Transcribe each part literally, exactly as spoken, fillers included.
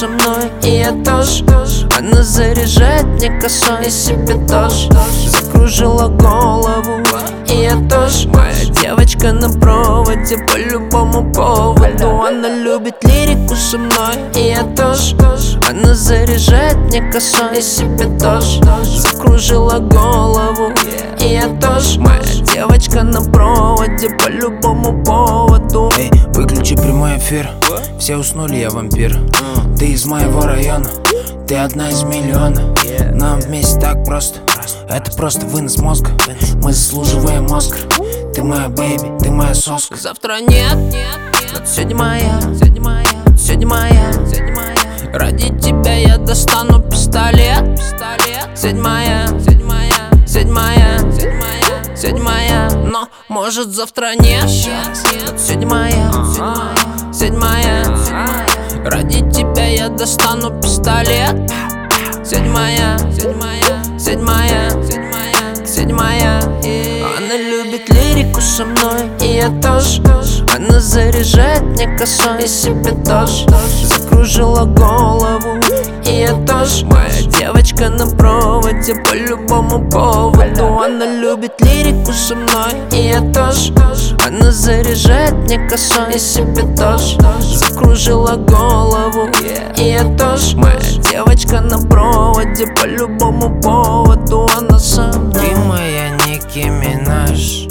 со мной, и я тоже. Она заряжает мне косой, и себе тоже. Закружила голову, и я тоже. Моя девочка на проводе по любому поводу. Она любит лирику со мной, и я тоже. Она заряжает мне косой, и себе тоже. Закружила голову, и я тоже. Моя девочка на проводе по любому поводу. Эй, выключи прямой эфир, все уснули, я вампир. Ты из моего района, ты одна из миллиона. Нам вместе так просто, это просто вынос мозга. Мы заслуживаем Оскар. Ты моя бэйби, ты моя соска. Завтра нет, но сегодня моя, сегодня моя. Ради тебя я достану пистолет. Сегодня моя, сегодня моя, сегодня моя. Но может завтра нет, но сегодня моя, сегодня моя. Ради тебя я достану пистолет. Сегодня моя, сегодня моя, сегодня моя. Она любит лирику со мной, и я тоже. Она заряжает мне косой, и себе тоже. Закружила голову, и я тоже. Моя девочка на проводе по любому поводу. Она любит лирику со мной, и я тоже. Она заряжает мне косой, и себе тоже. Закружила голову, и я тоже. Моя девочка на проводе по любому поводу. Она со мной. Ты моя Ники Минаж.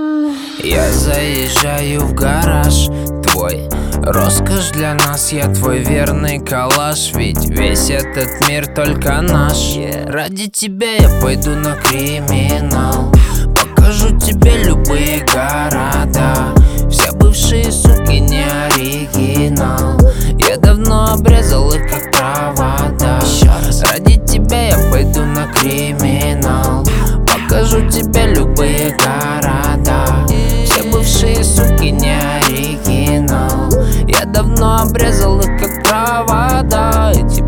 Я заезжаю в гараж твой, роскошь для нас, я твой верный калаш. Ведь весь этот мир только наш. Ради тебя я пойду на криминал. Покажу тебе любые города. Все бывшие суки не оригинал. Я давно обрезал их как провода. Ради тебя я пойду на криминал. Покажу тебе любые города. Все бывшие суки не оригинал. Я давно обрезал их как провода. Эти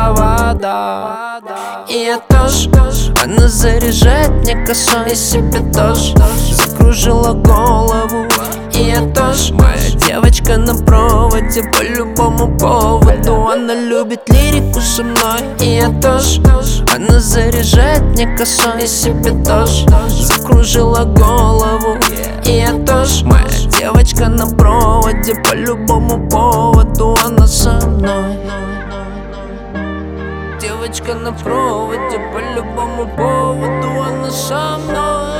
провода. И я тоже. Она заряжает мне косой, и себе тоже. Закружила голову, и я тоже. Моя девочка на проводе по любому поводу. Она любит лирику со мной, и я тоже. Она заряжает мне косой, и себе тоже. Закружила голову, и я тоже. Моя девочка на проводе по любому поводу. Она со мной. Девочка на проводе по любому поводу. Она со мной.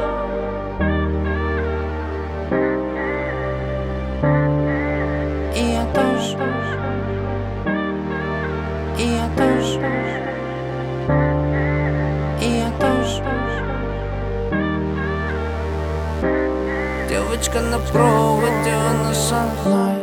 И я тоже. И я тоже. И я тоже. Девочка на проводе, она со мной.